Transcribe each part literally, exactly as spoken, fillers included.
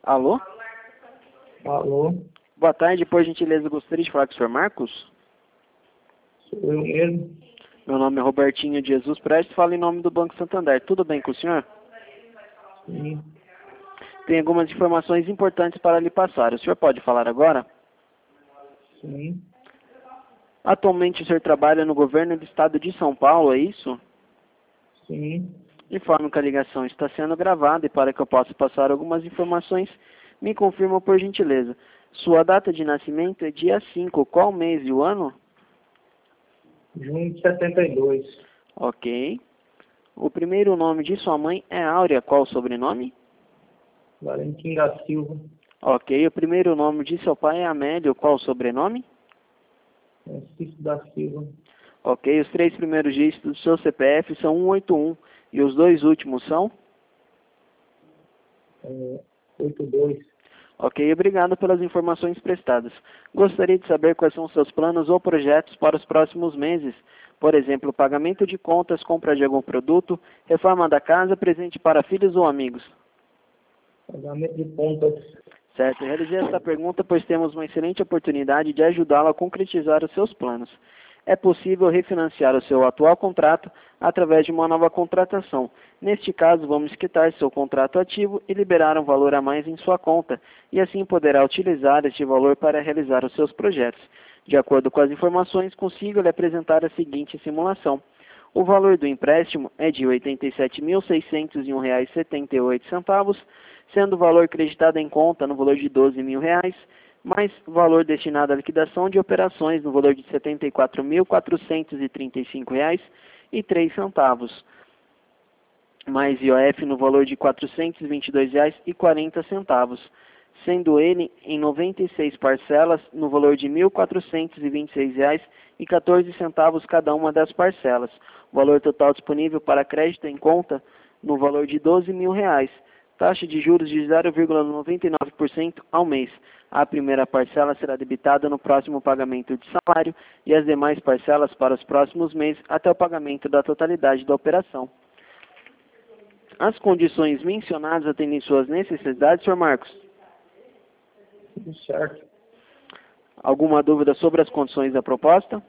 Alô? Alô, Boa tarde, por gentileza, gostaria de falar com o senhor Marcos? sou eu mesmo. Meu nome é Robertinho de Jesus Prestes, falo em nome do Banco Santander. Tudo bem com o senhor? Sim, Tem algumas informações importantes para lhe passar. O senhor pode falar agora? sim, Atualmente o senhor trabalha no governo do estado de São Paulo, é isso? sim. Informo que a ligação está sendo gravada e para que eu possa passar algumas informações, me confirma por gentileza. Sua data de nascimento é dia cinco, qual mês e o ano? Junho de setenta e dois. Ok. O primeiro nome de sua mãe é Áurea, qual o sobrenome? Valentim da Silva. Ok. O primeiro nome de seu pai é Amélio, qual o sobrenome? Francisco da Silva. Ok. Os três primeiros dígitos do seu C P F são cento e oitenta e um e os dois últimos são? É, oitenta e dois. Ok, obrigado pelas informações prestadas. Gostaria de saber quais são seus planos ou projetos para os próximos meses. Por exemplo, pagamento de contas, compra de algum produto, reforma da casa, presente para filhos ou amigos. Pagamento de contas. Certo, realizei esta pergunta pois temos uma excelente oportunidade de ajudá-lo a concretizar os seus planos. É possível refinanciar o seu atual contrato através de uma nova contratação. Neste caso, vamos quitar seu contrato ativo e liberar um valor a mais em sua conta, e assim poderá utilizar este valor para realizar os seus projetos. De acordo com as informações, consigo lhe apresentar a seguinte simulação. O valor do empréstimo é de oitenta e sete mil seiscentos e um reais e setenta e oito centavos, sendo o valor creditado em conta no valor de doze mil reais, mais valor destinado à liquidação de operações no valor de setenta e quatro mil quatrocentos e trinta e cinco reais e três centavos, mais I O F no valor de quatrocentos e vinte e dois reais e quarenta centavos, sendo ele em noventa e seis parcelas no valor de mil quatrocentos e vinte e seis reais e quatorze centavos cada uma das parcelas. O valor total disponível para crédito em conta no valor de doze mil reais. Taxa de juros de zero vírgula noventa e nove por cento ao mês. A primeira parcela será debitada no próximo pagamento de salário e as demais parcelas para os próximos meses até o pagamento da totalidade da operação. As condições mencionadas atendem suas necessidades, senhor Marcos? Tudo certo. Alguma dúvida sobre as condições da proposta?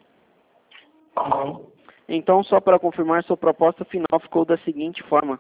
Não. Então, só para confirmar, sua proposta final ficou da seguinte forma.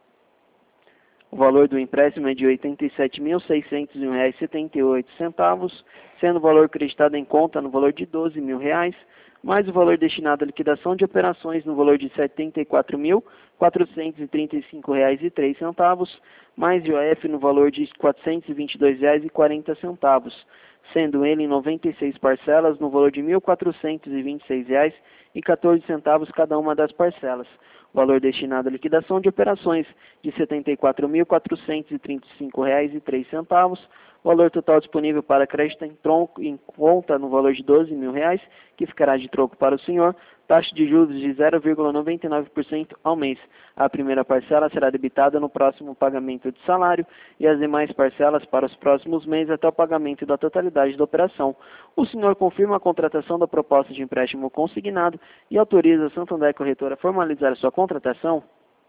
O valor do empréstimo é de oitenta e sete mil seiscentos e um reais e setenta e oito centavos, sendo o valor creditado em conta no valor de doze mil reais, mais o valor destinado à liquidação de operações no valor de setenta e quatro mil quatrocentos e trinta e cinco reais e três centavos, mais I O F no valor de quatrocentos e vinte e dois reais e quarenta centavos, sendo ele em noventa e seis parcelas no valor de mil quatrocentos e vinte e seis reais e quatorze centavos cada uma das parcelas. O valor destinado à liquidação de operações de setenta e quatro mil quatrocentos e trinta e cinco reais e três centavos, valor total disponível para crédito em, tronco, em conta no valor de doze mil reais, que ficará de troco para o senhor, taxa de juros de zero vírgula noventa e nove por cento ao mês. A primeira parcela será debitada no próximo pagamento de salário e as demais parcelas para os próximos meses até o pagamento da totalidade da operação. O senhor confirma a contratação da proposta de empréstimo consignado e autoriza a Santander Corretora a formalizar a sua contratação?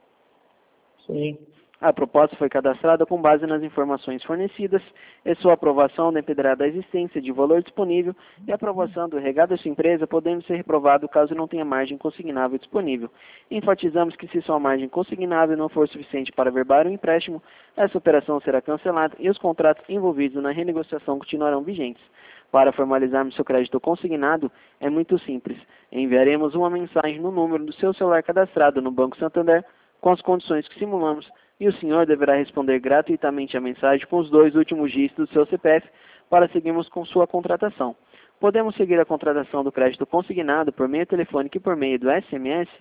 Sim. A proposta foi cadastrada com base nas informações fornecidas e sua aprovação dependerá da existência de valor disponível e a aprovação do regado da sua empresa, podendo ser reprovado caso não tenha margem consignável disponível. Enfatizamos que se sua margem consignável não for suficiente para verbar o empréstimo, essa operação será cancelada e os contratos envolvidos na renegociação continuarão vigentes. Para formalizarmos seu crédito consignado, é muito simples. Enviaremos uma mensagem no número do seu celular cadastrado no Banco Santander com as condições que simulamos, e o senhor deverá responder gratuitamente a mensagem com os dois últimos dígitos do seu C P F para seguirmos com sua contratação. Podemos seguir a contratação do crédito consignado por meio telefônico e por meio do S M S?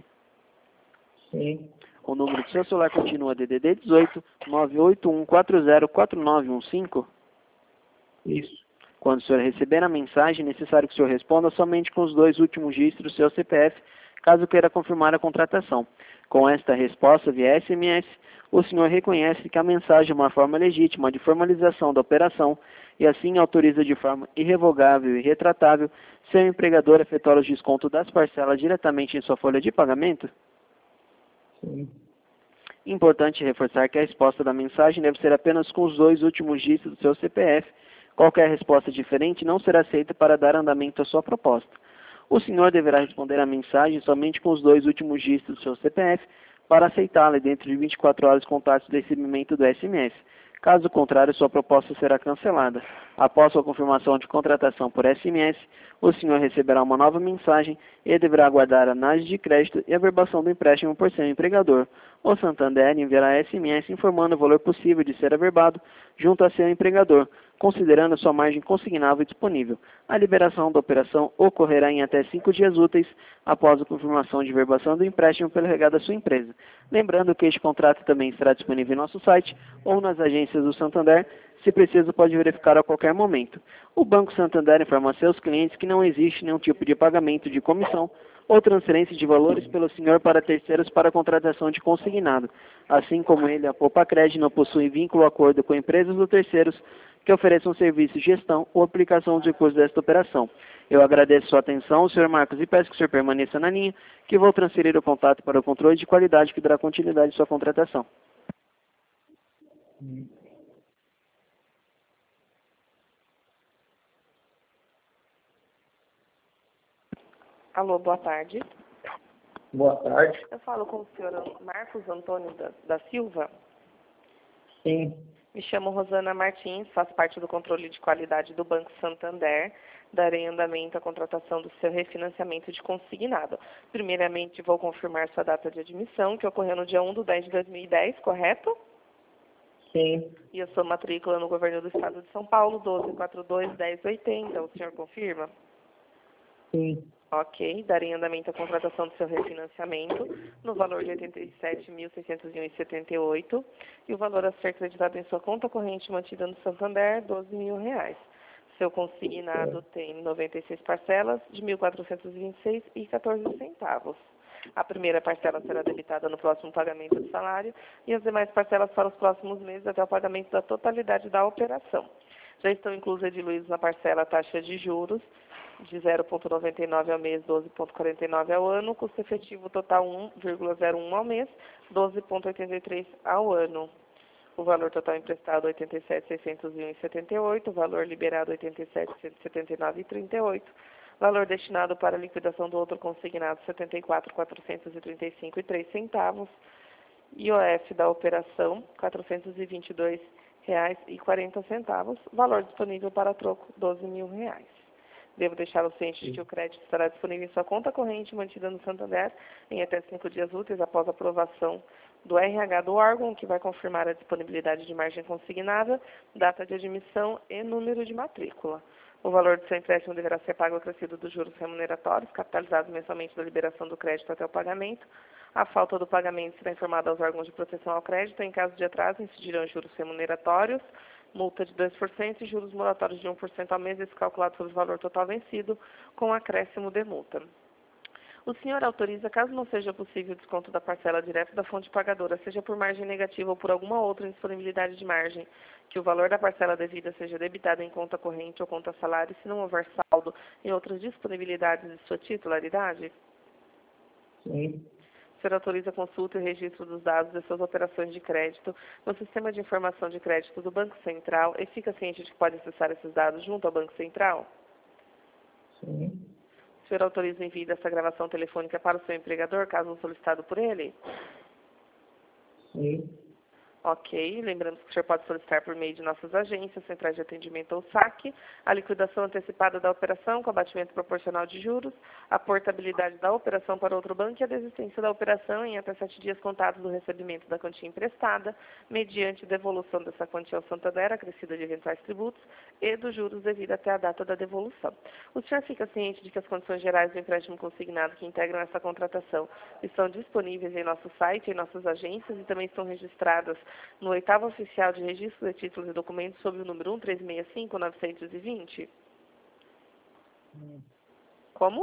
Sim. O número do seu celular continua D D D dezoito, nove oito um quatro zero quatro nove um cinco? Isso. Quando o senhor receber a mensagem, é necessário que o senhor responda somente com os dois últimos dígitos do seu C P F, caso queira confirmar a contratação. Com esta resposta via S M S, o senhor reconhece que a mensagem é uma forma legítima de formalização da operação e assim autoriza de forma irrevogável e retratável seu empregador a efetuar os descontos das parcelas diretamente em sua folha de pagamento? Sim. Importante reforçar que a resposta da mensagem deve ser apenas com os dois últimos dígitos do seu C P F. Qualquer resposta diferente não será aceita para dar andamento à sua proposta. O senhor deverá responder à mensagem somente com os dois últimos dígitos do seu C P F para aceitá-la e dentro de vinte e quatro horas contate o recebimento do S M S. Caso contrário, sua proposta será cancelada. Após sua confirmação de contratação por S M S, o senhor receberá uma nova mensagem e deverá aguardar a análise de crédito e a averbação do empréstimo por seu empregador. O Santander enviará S M S informando o valor possível de ser averbado junto a seu empregador, considerando a sua margem consignável disponível. A liberação da operação ocorrerá em até cinco dias úteis após a confirmação de verbação do empréstimo pelo regado da sua empresa. Lembrando que este contrato também estará disponível em nosso site ou nas agências do Santander. Se preciso, pode verificar a qualquer momento. O Banco Santander informa a seus clientes que não existe nenhum tipo de pagamento de comissão ou transferência de valores pelo senhor para terceiros para a contratação de consignado. Assim como ele, a Poupa-Cred não possui vínculo ou acordo com empresas ou terceiros que ofereçam serviço de gestão ou aplicação dos recursos desta operação. Eu agradeço sua atenção, senhor Marcos, e peço que o senhor permaneça na linha, que vou transferir o contato para o controle de qualidade que dará continuidade à sua contratação. Hum. Alô, boa tarde. Boa tarde. Eu falo com o senhor Marcos Antônio da, da Silva. Sim. Me chamo Rosana Martins, faço parte do controle de qualidade do Banco Santander. Darei andamento à contratação do seu refinanciamento de consignado. Primeiramente, vou confirmar sua data de admissão, que ocorreu no dia um de dez de dois mil e dez, correto? Sim. E a sua matrícula no governo do estado de São Paulo, doze quatro dois, dez oitenta. O senhor confirma? Sim. Ok, darei andamento à contratação do seu refinanciamento no valor de oitenta e sete mil, seiscentos e um vírgula setenta e oito e o valor a ser acreditado em sua conta corrente mantida no Santander, doze mil reais. Seu consignado tem noventa e seis parcelas de mil quatrocentos e vinte e seis reais e quatorze centavos. A primeira parcela será debitada no próximo pagamento do salário e as demais parcelas para os próximos meses até o pagamento da totalidade da operação. Já estão inclusas e diluídos na parcela a taxa de juros de zero vírgula noventa e nove ao mês, doze vírgula quarenta e nove ao ano, custo efetivo total um vírgula zero um ao mês, doze vírgula oitenta e três ao ano. O valor total emprestado oitenta e sete mil, seiscentos e um vírgula setenta e oito, o valor liberado oitenta e sete mil, cento e setenta e nove vírgula trinta e oito, valor destinado para a liquidação do outro consignado setenta e quatro mil, quatrocentos e trinta e cinco vírgula três centavos, I O F da operação quatrocentos e vinte e dois reais e quarenta centavos, valor disponível para troco doze mil reais. Devo deixar o ciente de que o crédito estará disponível em sua conta corrente mantida no Santander em até cinco dias úteis após a aprovação do R H do órgão, que vai confirmar a disponibilidade de margem consignada, data de admissão e número de matrícula. O valor do seu empréstimo deverá ser pago acrescido dos juros remuneratórios, capitalizados mensalmente da liberação do crédito até o pagamento. A falta do pagamento será informada aos órgãos de proteção ao crédito. Em caso de atraso, incidirão juros remuneratórios, multa de dois por cento e juros moratórios de um por cento ao mês, esse calculado sobre o valor total vencido, com acréscimo de multa. O senhor autoriza, caso não seja possível o desconto da parcela direto da fonte pagadora, seja por margem negativa ou por alguma outra indisponibilidade de margem, que o valor da parcela devida seja debitado em conta corrente ou conta salário, se não houver saldo em outras disponibilidades de sua titularidade? Sim. O senhor autoriza a consulta e registro dos dados de suas operações de crédito no Sistema de Informação de Crédito do Banco Central e fica ciente de que pode acessar esses dados junto ao Banco Central? Sim. O senhor autoriza o envio dessa gravação telefônica para o seu empregador, caso solicitado por ele? Sim. Ok, lembrando que o senhor pode solicitar por meio de nossas agências, centrais de atendimento ou saque, a liquidação antecipada da operação com abatimento proporcional de juros, a portabilidade da operação para outro banco e a desistência da operação em até sete dias contados do recebimento da quantia emprestada, mediante devolução dessa quantia ao Santander, acrescida de eventuais tributos, e dos juros devido até a data da devolução. O senhor fica ciente de que as condições gerais do empréstimo consignado que integram essa contratação estão disponíveis em nosso site, em nossas agências e também estão registradas no oitavo oficial de registro de títulos e documentos sob o número um três seis cinco nove dois zero? Hum. Como?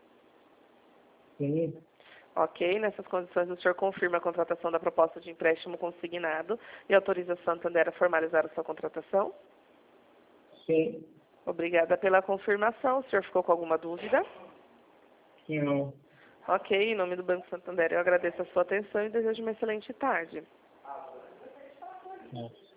Sim. Ok, nessas condições o senhor confirma a contratação da proposta de empréstimo consignado e autoriza o Santander a formalizar a sua contratação? Sim. Obrigada pela confirmação. O senhor ficou com alguma dúvida? Não. Ok, em nome do Banco Santander, eu agradeço a sua atenção e desejo uma excelente tarde. É.